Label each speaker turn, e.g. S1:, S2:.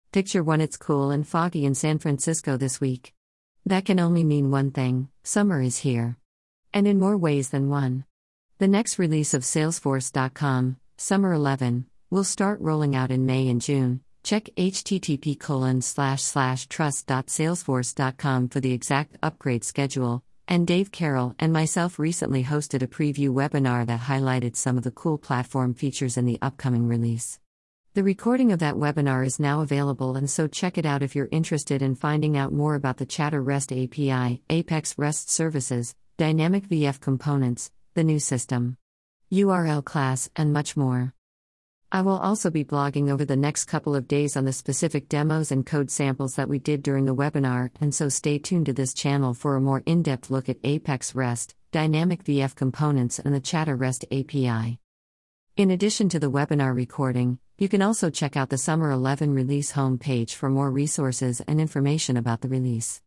S1: Picture when it's cool and foggy in San Francisco this week. That can only mean one thing: summer is here. And in more ways than one. The next release of Salesforce.com, Summer 11, will start rolling out in May and June. Check http://trust.salesforce.com for the exact upgrade schedule. And Dave Carroll and myself recently hosted a preview webinar that highlighted some of the cool platform features in the upcoming release. The recording of that webinar is now available, and so check it out if you're interested in finding out more about the Chatter REST API, Apex REST services, dynamic VF components, the new system URL class, and much more. I will also be blogging over the next couple of days on the specific demos and code samples that we did during the webinar, and so stay tuned to this channel for a more in-depth look at Apex REST, dynamic VF components, and the Chatter REST API. In addition to the webinar recording, you can also check out the Summer 11 release homepage for more resources and information about the release.